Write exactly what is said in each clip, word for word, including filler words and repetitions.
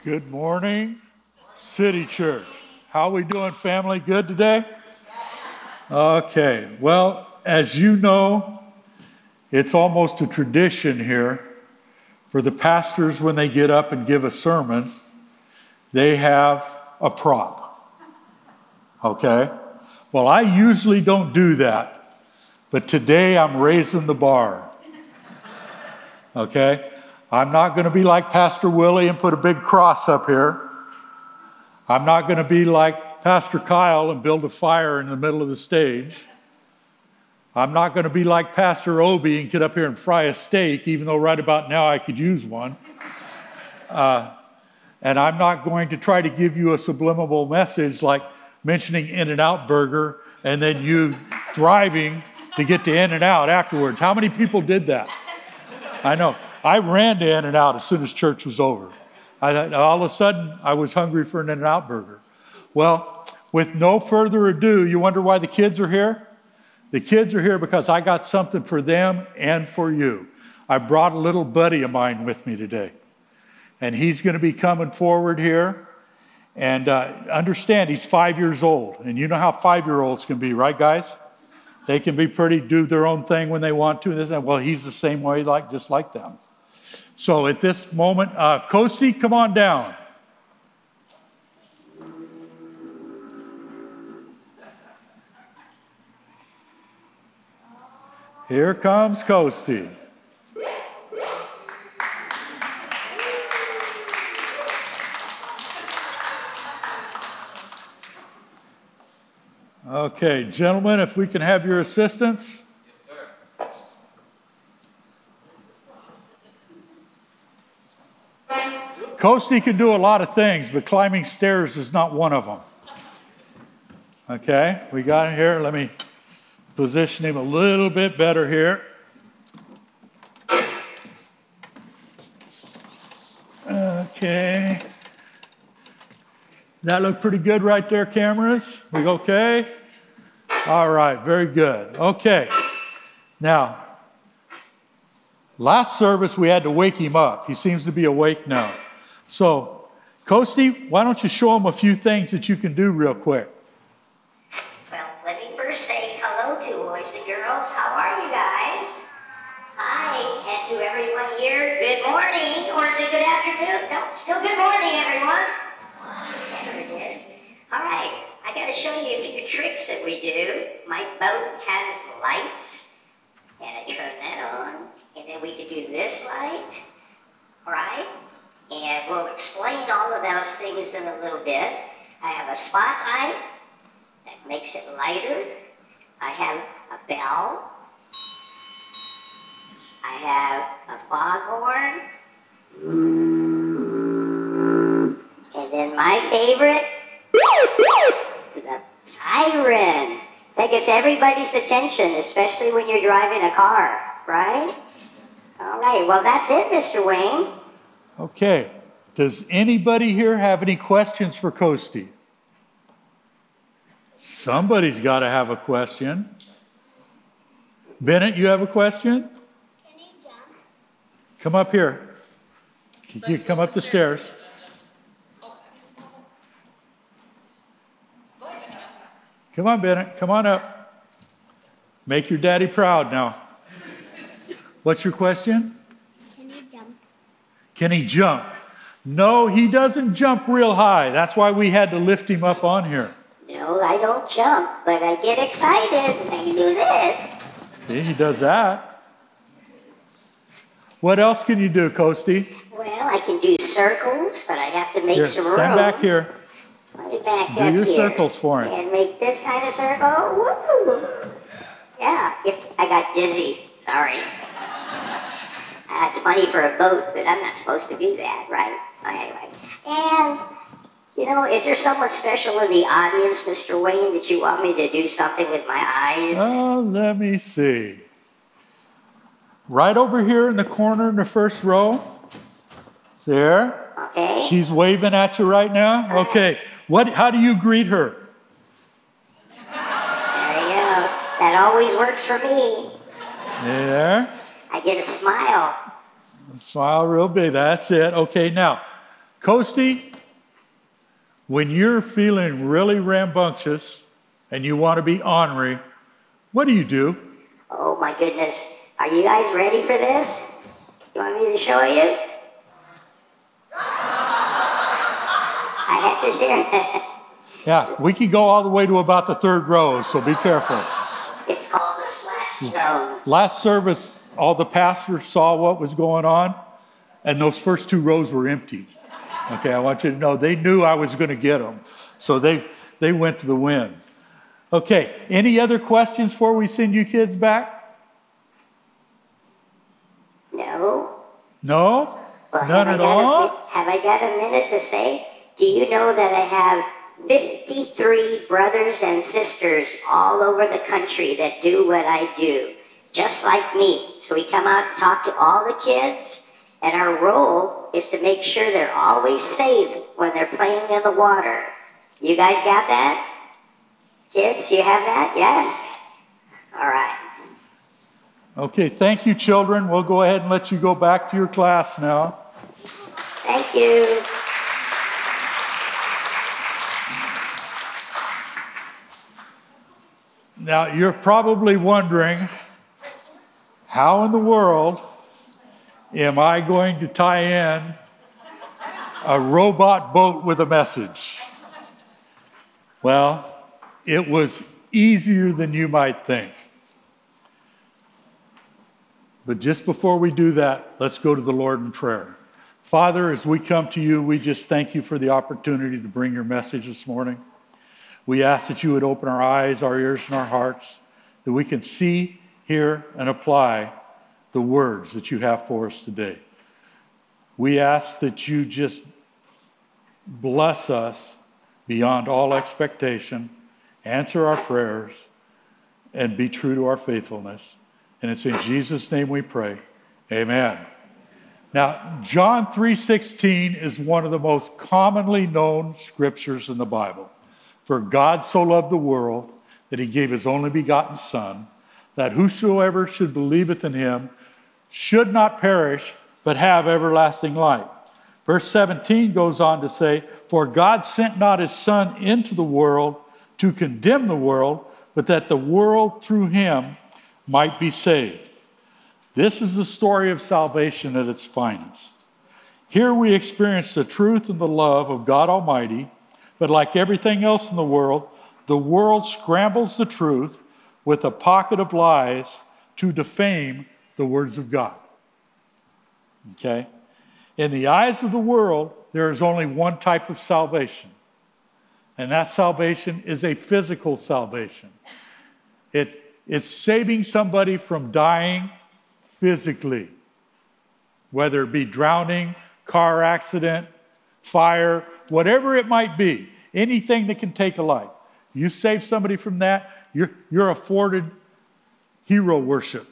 Good morning, City Church. How are we doing, family? Good today? Okay, well, as you know, it's almost a tradition here for the pastors when they get up and give a sermon, they have a prop. Okay? Well, I usually don't do that, but today I'm raising the bar. Okay? I'm not going to be like Pastor Willie and put a big cross up here. I'm not going to be like Pastor Kyle and build a fire in the middle of the stage. I'm not going to be like Pastor Obi and get up here and fry a steak, even though right about now I could use one. Uh, and I'm not going to try to give you a subliminal message like mentioning In-N-Out Burger and then you thriving to get to In-N-Out afterwards. How many people did that? I know. I ran to In-N-Out as soon as church was over. I, all of a sudden, I was hungry for an In-N-Out burger. Well, with no further ado, you wonder why the kids are here? The kids are here because I got something for them and for you. I brought a little buddy of mine with me today. And he's going to be coming forward here. And uh, understand, he's five years old. And you know how five-year-olds can be, right, guys? They can be pretty, do their own thing when they want to. Well, he's the same way, like just like them. So at this moment, uh, Kosti, come on down. Here comes Kosti. Okay, gentlemen, if we can have your assistance. Kosti can do a lot of things, but climbing stairs is not one of them. Okay, we got him here. Let me position him a little bit better here. Okay. That look pretty good right there, cameras? We okay? All right, very good. Okay. Now, last service we had to wake him up. He seems to be awake now. So, Kosti, why don't you show them a few things that you can do real quick? Well, let me first say hello to boys and girls. How are you guys? Hi, and to everyone here, good morning, or is it good afternoon? No, it's still good morning, everyone. There it is. All right, I got to show you a few tricks that we do. My boat has lights, and I turn that on, and then we can do this light, all right? And we'll explain all of those things in a little bit. I have a spotlight that makes it lighter. I have a bell. I have a foghorn. And then my favorite, the siren. That gets everybody's attention, especially when you're driving a car, right? All right, well, that's it, Mister Wayne. Okay. Does anybody here have any questions for Kosti? Somebody's got to have a question. Bennett, you have a question? Can you jump? Come up here. You come up the stairs. Come on, Bennett. Come on up. Make your daddy proud now. What's your question? Can you jump? Can he jump? No, he doesn't jump real high. That's why we had to lift him up on here. No, I don't jump, but I get excited and I can do this. See, he does that. What else can you do, Kosti? Well, I can do circles, but I have to make Here, some room. stand back here. Right back Do up your here. circles for him. And make this kind of circle. Woo! Yeah, it's, I got dizzy. Sorry. That's funny for a boat, but I'm not supposed to do that, right? Anyway. And, you know, is there someone special in the audience, Mister Wayne, that you want me to do something with my eyes? Oh, let me see. Right over here in the corner in the first row. There. Okay. She's waving at you right now. Okay. What? How do you greet her? There you go. That always works for me. There. I get a smile. Smile real big. That's it. Okay, now, Coasty, when you're feeling really rambunctious and you want to be ornery, what do you do? Oh my goodness. Are you guys ready for this? You want me to show you? I had to share this. Yeah, we can go all the way to about the third row, so be careful. It's called the splash zone. Last service, all the pastors saw what was going on, and those first two rows were empty. Okay, I want you to know they knew I was going to get them, so they, they went to the wind. Okay, any other questions before we send you kids back? No. No? Well, None have I at got all? A, mi- have I got a minute to say? Do you know that I have fifty-three brothers and sisters all over the country that do what I do, just like me? So we come out and talk to all the kids, and our role is to make sure they're always safe when they're playing in the water. You guys got that? Kids, you have that? Yes? All right. Okay, thank you, children. We'll go ahead and let you go back to your class now. Thank you. Now, you're probably wondering, how in the world am I going to tie in a robot boat with a message? Well, it was easier than you might think. But just before we do that, let's go to the Lord in prayer. Father, as we come to you, we just thank you for the opportunity to bring your message this morning. We ask that you would open our eyes, our ears, and our hearts, that we can see, hear, and apply the words that you have for us today. We ask that you just bless us beyond all expectation, answer our prayers, and be true to our faithfulness. And it's in Jesus' name we pray. Amen. Now, John three sixteen is one of the most commonly known scriptures in the Bible. For God so loved the world that he gave his only begotten Son, that whosoever should believeth in him should not perish, but have everlasting life. Verse seventeen goes on to say, for God sent not his Son into the world to condemn the world, but that the world through him might be saved. This is the story of salvation at its finest. Here we experience the truth and the love of God Almighty, but like everything else in the world, the world scrambles the truth with a pocket of lies to defame the words of God. Okay? In the eyes of the world, there is only one type of salvation, and that salvation is a physical salvation. It, it's saving somebody from dying physically, whether it be drowning, car accident, fire, whatever it might be, anything that can take a life. You save somebody from that, you're, you're afforded hero worship.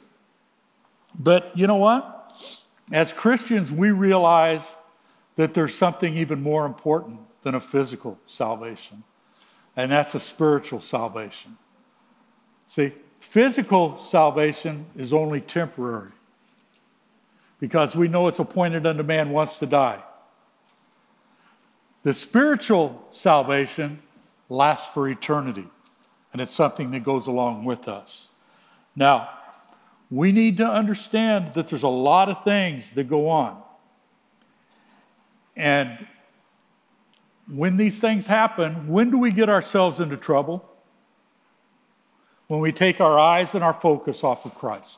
But you know what? As Christians, we realize that there's something even more important than a physical salvation, and that's a spiritual salvation. See, physical salvation is only temporary because we know it's appointed unto man once to die. The spiritual salvation lasts for eternity, and it's something that goes along with us. Now, we need to understand that there's a lot of things that go on. And when these things happen, when do we get ourselves into trouble? When we take our eyes and our focus off of Christ.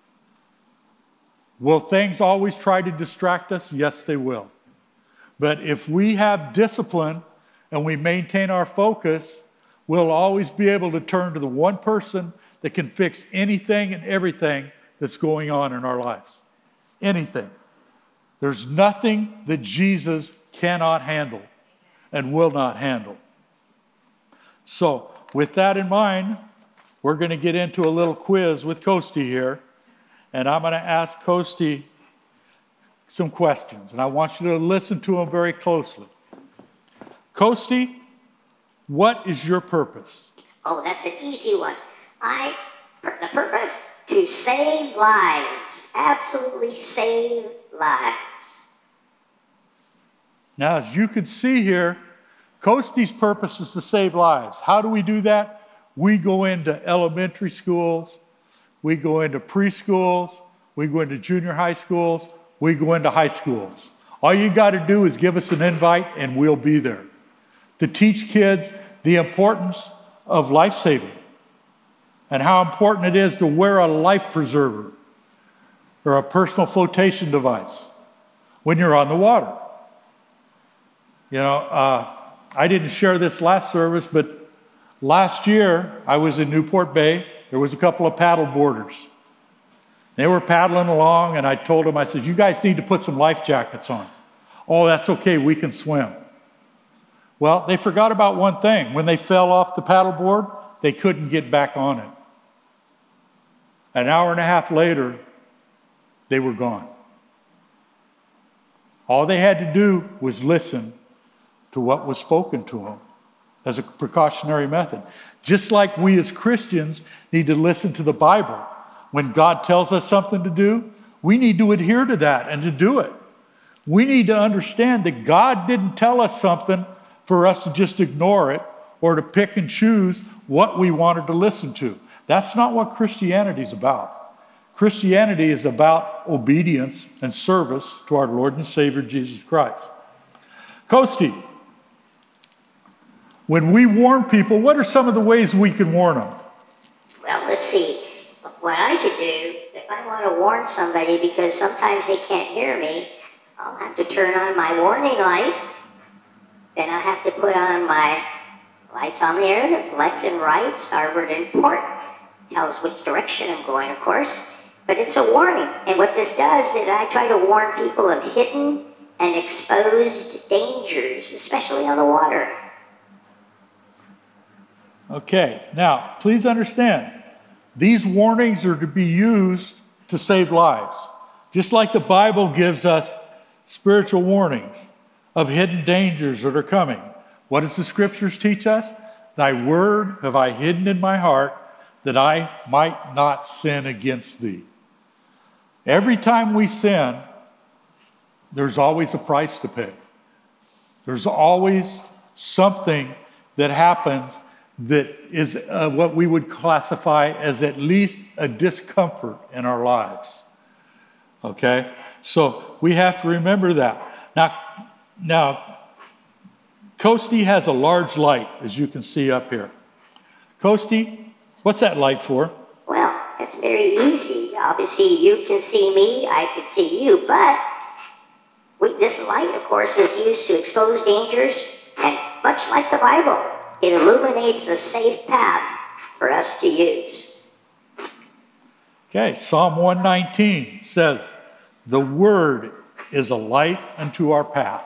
Will things always try to distract us? Yes, they will. But if we have discipline and we maintain our focus, we'll always be able to turn to the one person that can fix anything and everything that's going on in our lives. Anything. There's nothing that Jesus cannot handle and will not handle. So, with that in mind, we're going to get into a little quiz with Coasty here. And I'm going to ask Coasty some questions. And I want you to listen to them very closely. Coasty, what is your purpose? Oh, that's an easy one. I, the purpose, to save lives. Absolutely save lives. Now, as you can see here, Coasty's purpose is to save lives. How do we do that? We go into elementary schools, we go into preschools, we go into junior high schools, we go into high schools. All you got to do is give us an invite and we'll be there to teach kids the importance of life saving and how important it is to wear a life preserver or a personal flotation device when you're on the water. You know, uh, I didn't share this last service, but last year I was in Newport Bay. There was a couple of paddle boarders. They were paddling along, and I told them, I said, you guys need to put some life jackets on. Oh, that's okay, we can swim. Well, they forgot about one thing. When they fell off the paddleboard, they couldn't get back on it. An hour and a half later, they were gone. All they had to do was listen to what was spoken to them as a precautionary method. Just like we as Christians need to listen to the Bible. When God tells us something to do, we need to adhere to that and to do it. We need to understand that God didn't tell us something for us to just ignore it or to pick and choose what we wanted to listen to. That's not what Christianity is about. Christianity is about obedience and service to our Lord and Savior Jesus Christ. Coasty, when we warn people, what are some of the ways we can warn them? Well, let's see. What I could do, if I want to warn somebody because sometimes they can't hear me, I'll have to turn on my warning light. Then I have to put on my lights on there, the left and right, starboard and port. Tells which direction I'm going, of course. But it's a warning. And what this does is I try to warn people of hidden and exposed dangers, especially on the water. Okay, now, please understand, these warnings are to be used to save lives. Just like the Bible gives us spiritual warnings of hidden dangers that are coming. What does the scriptures teach us? Thy word have I hidden in my heart that I might not sin against thee. Every time we sin, there's always a price to pay. There's always something that happens that is uh, what we would classify as at least a discomfort in our lives. Okay? So we have to remember that. Now, now Coasty has a large light, as you can see up here. Coasty, what's that light for? Well, it's very easy. Obviously, you can see me, I can see you, but we, this light, of course, is used to expose dangers, and much like the Bible, it illuminates a safe path for us to use. Okay, Psalm one nineteen says, the word is a light unto our path.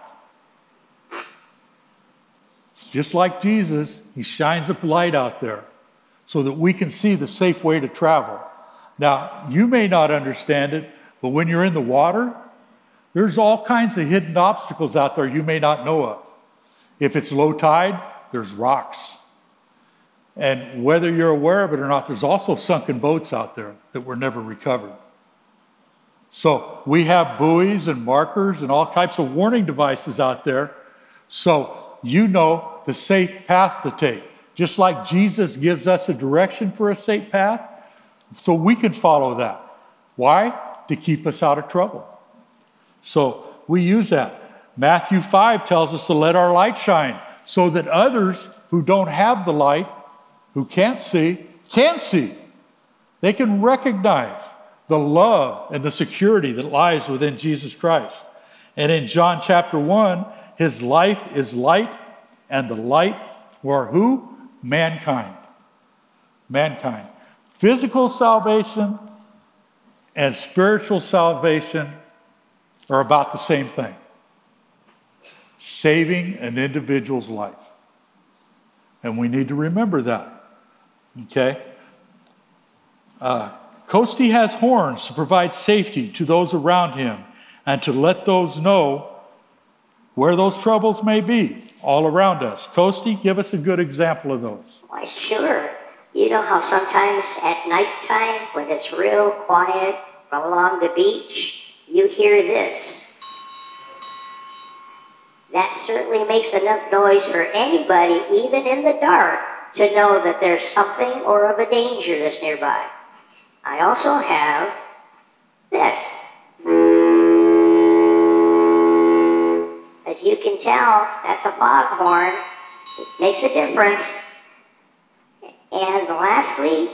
It's just like Jesus, he shines a light out there so that we can see the safe way to travel. Now, you may not understand it, but when you're in the water, there's all kinds of hidden obstacles out there you may not know of. If it's low tide, there's rocks. And whether you're aware of it or not, there's also sunken boats out there that were never recovered. So we have buoys and markers and all types of warning devices out there. So you know the safe path to take. Just like Jesus gives us a direction for a safe path, so we can follow that. Why? To keep us out of trouble. So we use that. Matthew five tells us to let our light shine so that others who don't have the light, who can't see, can see. They can recognize the love and the security that lies within Jesus Christ. And in John chapter one, his life is light, and the light were who? Mankind. Mankind. Physical salvation and spiritual salvation are about the same thing. Saving an individual's life. And we need to remember that. Okay? Uh, Coasty has horns to provide safety to those around him and to let those know where those troubles may be all around us. Coasty, give us a good example of those. Why, sure. You know how sometimes at nighttime, when it's real quiet along the beach, you hear this. that certainly makes enough noise for anybody, even in the dark, to know that there's something or of a danger that's nearby. I also have this. As you can tell, that's a foghorn. It makes a difference. And lastly,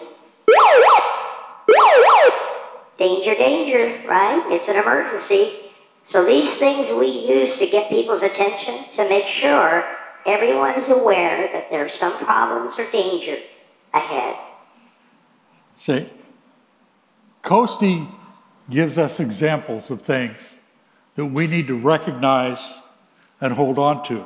danger, danger, right? It's an emergency. So these things we use to get people's attention to make sure everyone is aware that there's some problems or danger ahead. See, Coastie gives us examples of things that we need to recognize and hold on to.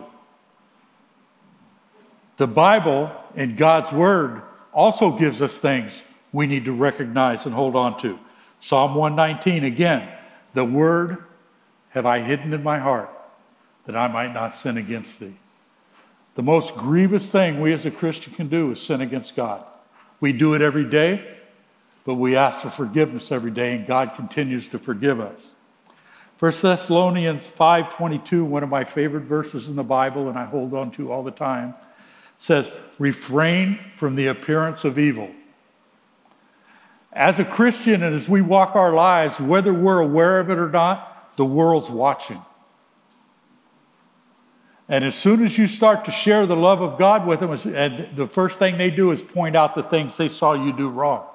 The Bible and God's Word also gives us things we need to recognize and hold on to. Psalm one nineteen, again, the Word have I hidden in my heart, that I might not sin against thee. The most grievous thing we as a Christian can do is sin against God. We do it every day, but we ask for forgiveness every day, and God continues to forgive us. First Thessalonians five twenty-two, one of my favorite verses in the Bible, and I hold on to all the time, says, refrain from the appearance of evil. As a Christian, and as we walk our lives, whether we're aware of it or not, the world's watching. And as soon as you start to share the love of God with them, and the first thing they do is point out the things they saw you do wrong.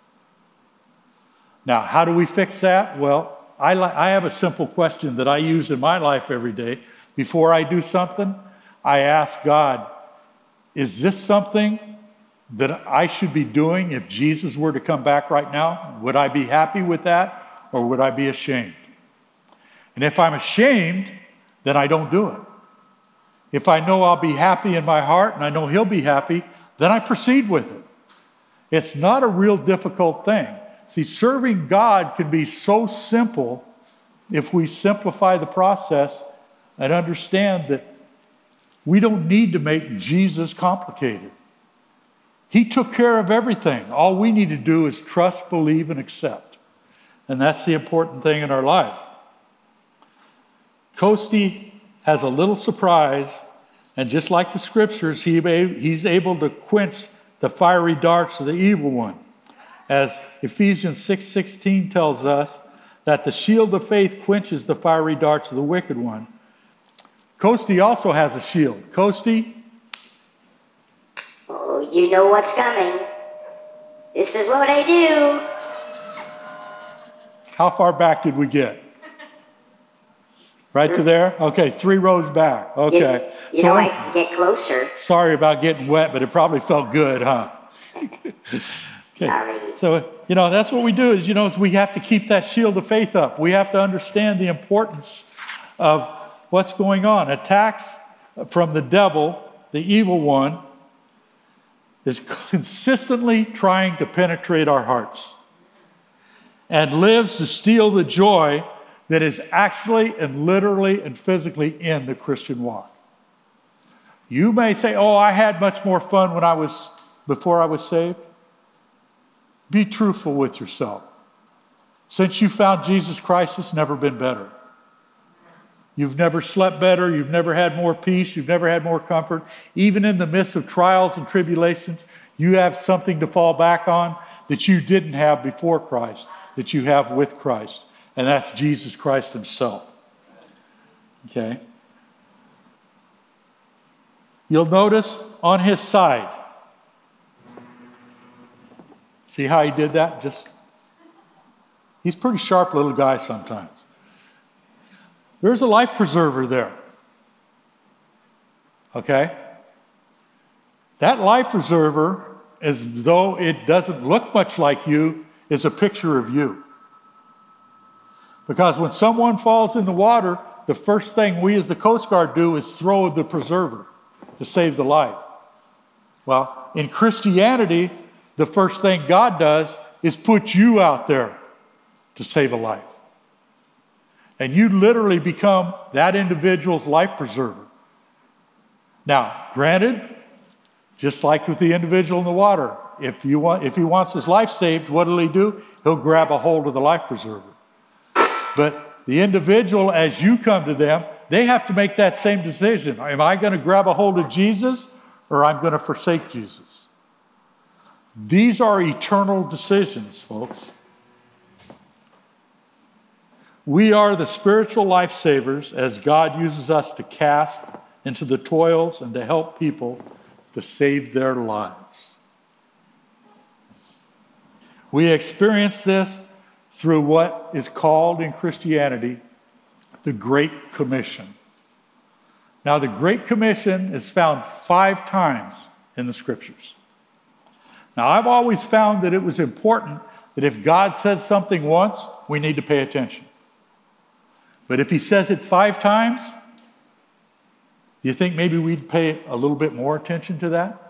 Now, how do we fix that? Well, I, li- I have a simple question that I use in my life every day. Before I do something, I ask God, is this something that I should be doing if Jesus were to come back right now? Would I be happy with that, or would I be ashamed? And if I'm ashamed, then I don't do it. If I know I'll be happy in my heart and I know he'll be happy, then I proceed with it. It's not a real difficult thing. See, serving God can be so simple if we simplify the process and understand that we don't need to make Jesus complicated. He took care of everything. All we need to do is trust, believe, and accept. And that's the important thing in our life. Coastie has a little surprise, and just like the scriptures, he, he's able to quench the fiery darts of the evil one. As Ephesians six sixteen tells us that the shield of faith quenches the fiery darts of the wicked one. Coastie also has a shield. Coastie? Oh, you know what's coming. This is what I do. How far back did we get? Right to there? Okay, three rows back. Okay. You, you so, know, I can get closer. Sorry about getting wet, but it probably felt good, huh? Okay. Sorry. So, you know, that's what we do is, you know, is we have to keep that shield of faith up. We have to understand the importance of what's going on. Attacks from the devil, the evil one, is consistently trying to penetrate our hearts and lives to steal the joy that is actually and literally and physically in the Christian walk. You may say, oh, I had much more fun when I was, before I was saved. Be truthful with yourself. Since you found Jesus Christ, it's never been better. You've never slept better. You've never had more peace. You've never had more comfort. Even in the midst of trials and tribulations, you have something to fall back on that you didn't have before Christ, that you have with Christ. And that's Jesus Christ himself. Okay? You'll notice on his side. See how he did that? Just, he's a pretty sharp little guy sometimes. There's a life preserver there. Okay? That life preserver, as though it doesn't look much like you, is a picture of you. Because when someone falls in the water, the first thing we as the Coast Guard do is throw the preserver to save the life. Well, in Christianity, the first thing God does is put you out there to save a life. And you literally become that individual's life preserver. Now, granted, just like with the individual in the water, if you want, if he wants his life saved, what will he do? He'll grab a hold of the life preserver. But the individual, as you come to them, they have to make that same decision. Am I going to grab a hold of Jesus or I'm going to forsake Jesus? These are eternal decisions, folks. We are the spiritual lifesavers as God uses us to cast into the toils and to help people to save their lives. We experience this through what is called in Christianity the Great Commission. Now, the Great Commission is found five times in the Scriptures. Now, I've always found that it was important that if God said something once, we need to pay attention. But if he says it five times, do you think maybe we'd pay a little bit more attention to that?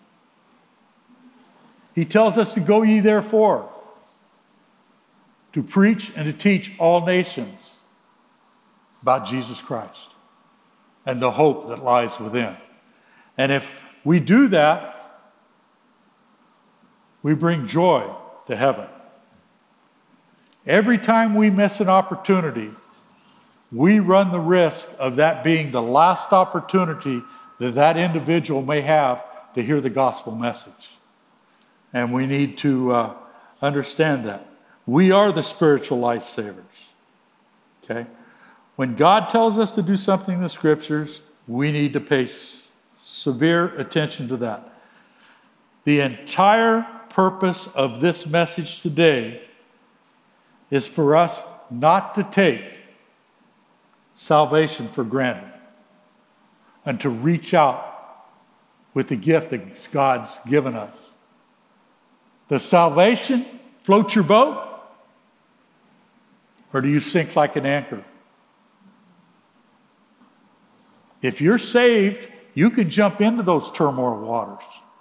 He tells us to go ye therefore, to preach and to teach all nations about Jesus Christ and the hope that lies within. And if we do that, we bring joy to heaven. Every time we miss an opportunity, we run the risk of that being the last opportunity that that individual may have to hear the gospel message. And we need to uh, understand that. We are the spiritual lifesavers. Okay? When God tells us to do something in the Scriptures, we need to pay s- severe attention to that. The entire purpose of this message today is for us not to take salvation for granted and to reach out with the gift that God's given us. Does salvation float your boat? Or do you sink like an anchor? If you're saved, you can jump into those turmoil waters.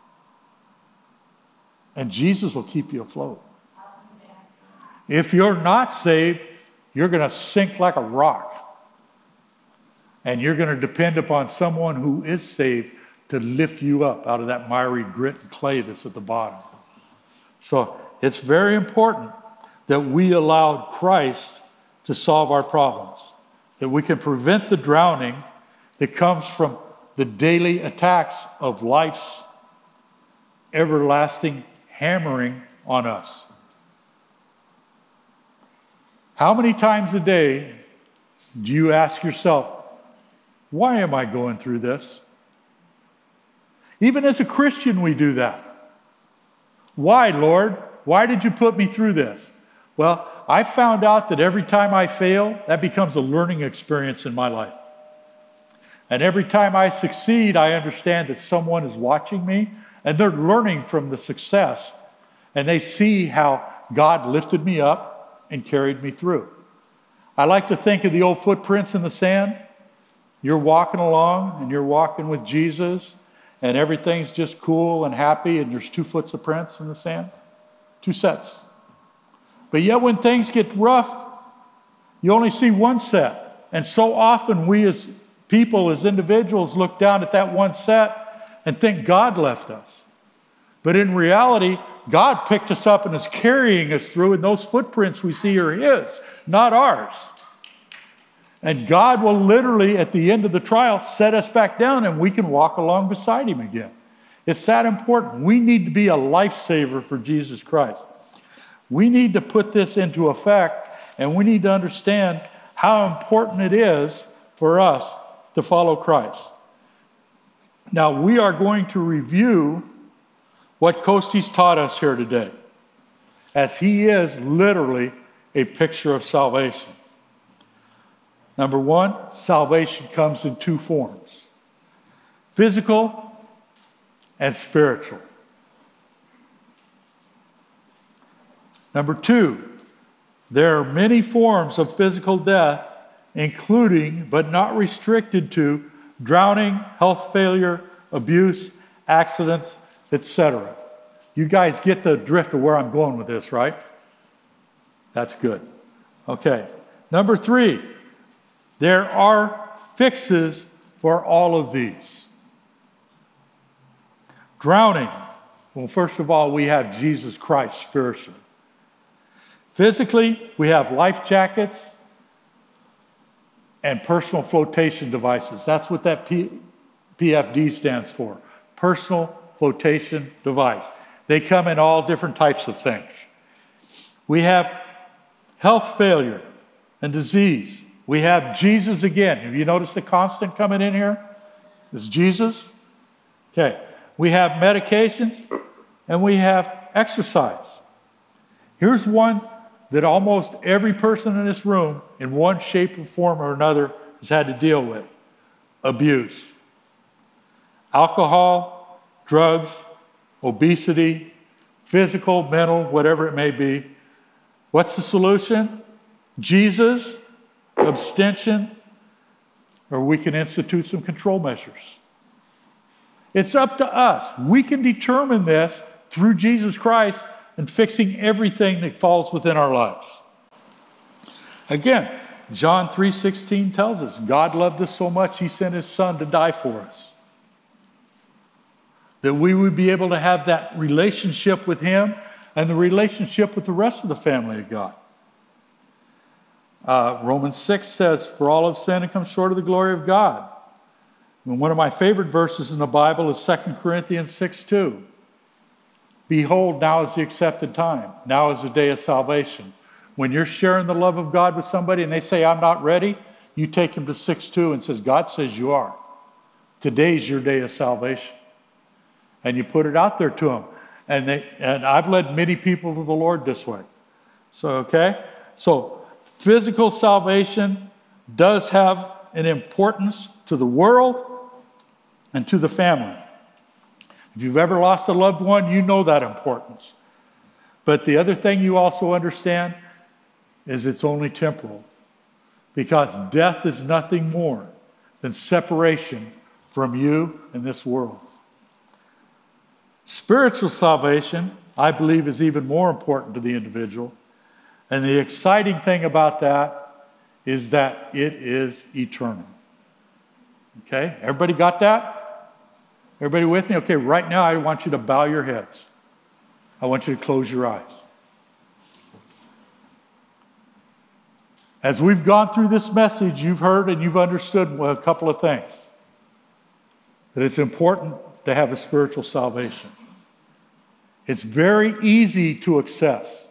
And Jesus will keep you afloat. If you're not saved, you're going to sink like a rock. And you're going to depend upon someone who is saved to lift you up out of that miry grit and clay that's at the bottom. So it's very important that we allow Christ to solve our problems, that we can prevent the drowning that comes from the daily attacks of life's everlasting hammering on us. How many times a day do you ask yourself, why am I going through this? Even as a Christian, we do that. Why, Lord? Why did you put me through this? Well, I found out that every time I fail, that becomes a learning experience in my life. And every time I succeed, I understand that someone is watching me and they're learning from the success. And they see how God lifted me up and carried me through. I like to think of the old footprints in the sand. You're walking along and you're walking with Jesus and everything's just cool and happy and there's two foot of prints in the sand. Two sets. But yet when things get rough, you only see one set. And so often we as people, as individuals, look down at that one set and think God left us. But in reality, God picked us up and is carrying us through, and those footprints we see are His, not ours. And God will literally, at the end of the trial, set us back down and we can walk along beside Him again. It's that important. We need to be a lifesaver for Jesus Christ. We need to put this into effect, and we need to understand how important it is for us to follow Christ. Now, we are going to review what Kosti's taught us here today, as he is literally a picture of salvation. Number one, salvation comes in two forms: physical and spiritual. Number two, there are many forms of physical death, including, but not restricted to, drowning, health failure, abuse, accidents, et cetera. You guys get the drift of where I'm going with this, right? That's good. Okay. Number three, there are fixes for all of these. Drowning. Well, first of all, we have Jesus Christ spiritually. Physically, we have life jackets and personal flotation devices. That's what that P- PFD stands for, personal flotation device. They come in all different types of things. We have health failure and disease. We have Jesus again. Have you noticed the constant coming in here? It's Jesus. Okay. We have medications and we have exercise. Here's one that almost every person in this room, in one shape or form or another, has had to deal with: abuse. Alcohol, drugs, obesity, physical, mental, whatever it may be. What's the solution? Jesus, abstention, or we can institute some control measures. It's up to us. We can determine this through Jesus Christ and fixing everything that falls within our lives. Again, John three sixteen tells us, God loved us so much, he sent his son to die for us. That we would be able to have that relationship with him and the relationship with the rest of the family of God. Uh, Romans six says, for all have sinned and come short of the glory of God. And one of my favorite verses in the Bible is Second Corinthians six two. Behold, now is the accepted time. Now is the day of salvation. When you're sharing the love of God with somebody and they say, I'm not ready, you take them to six two and says, God says you are. Today's your day of salvation. And you put it out there to them. And they, and I've led many people to the Lord this way. So, okay? So, physical salvation does have an importance to the world and to the family. If you've ever lost a loved one, you know that importance. But the other thing you also understand is it's only temporal. Because death is nothing more than separation from you and this world. Spiritual salvation, I believe, is even more important to the individual. And the exciting thing about that is that it is eternal. Okay, everybody got that? Everybody with me? Okay, right now I want you to bow your heads. I want you to close your eyes. As we've gone through this message, you've heard and you've understood a couple of things. That it's important to have a spiritual salvation. It's very easy to access.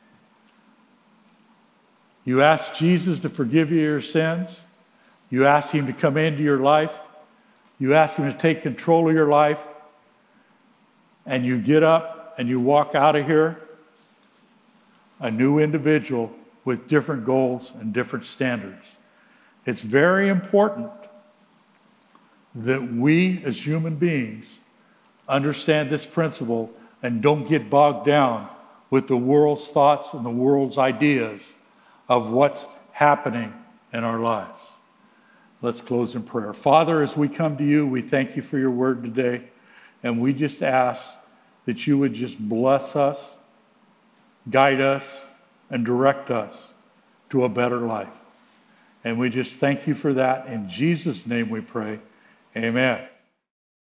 You ask Jesus to forgive you your sins. You ask him to come into your life. You ask him to take control of your life. And you get up and you walk out of here a new individual with different goals and different standards. It's very important that we as human beings understand this principle and don't get bogged down with the world's thoughts and the world's ideas of what's happening in our lives. Let's close in prayer. Father, as we come to you, we thank you for your word today. And we just ask that you would just bless us, guide us, and direct us to a better life. And we just thank you for that. In Jesus' name we pray. Amen.